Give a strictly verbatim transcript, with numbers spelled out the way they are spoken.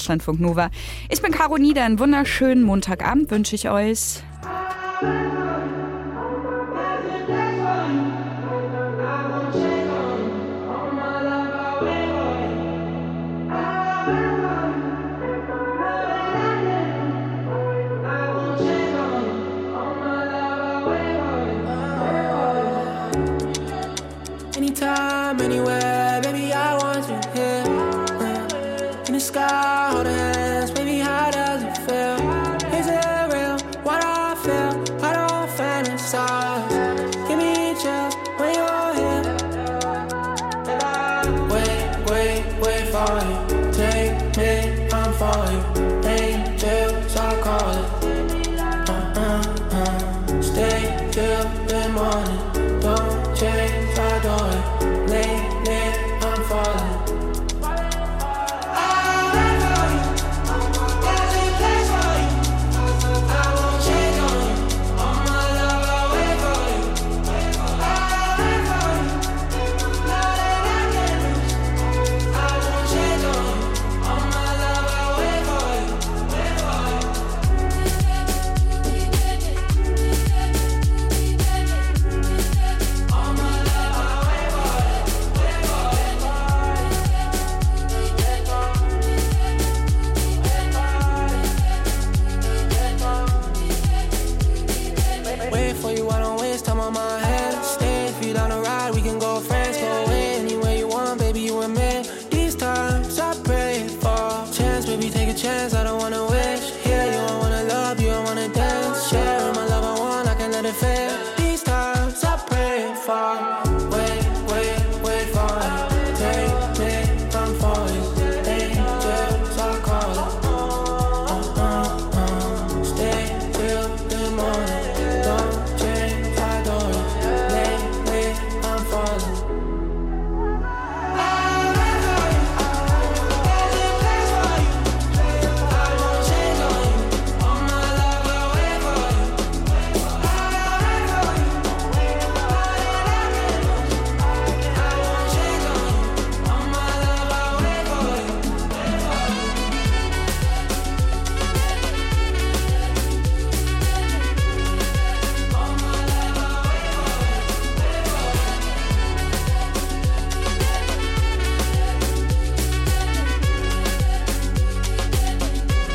Deutschlandfunk Nova. Ich bin Caro Nieder. Einen wunderschönen Montagabend wünsche ich euch. Anytime, anywhere, baby, I want you here. Uh, in the sky, hold hands, baby, how does it feel? Is it real? What I feel? I don't fantasize. Give me chills when you're here. Wait, wait, wait for you. Take me, I'm for you. Angels, I call it. Uh, uh, uh. Stay till the morning. Don't change, I adore it. Lately, I'm falling. Chance, I don't wanna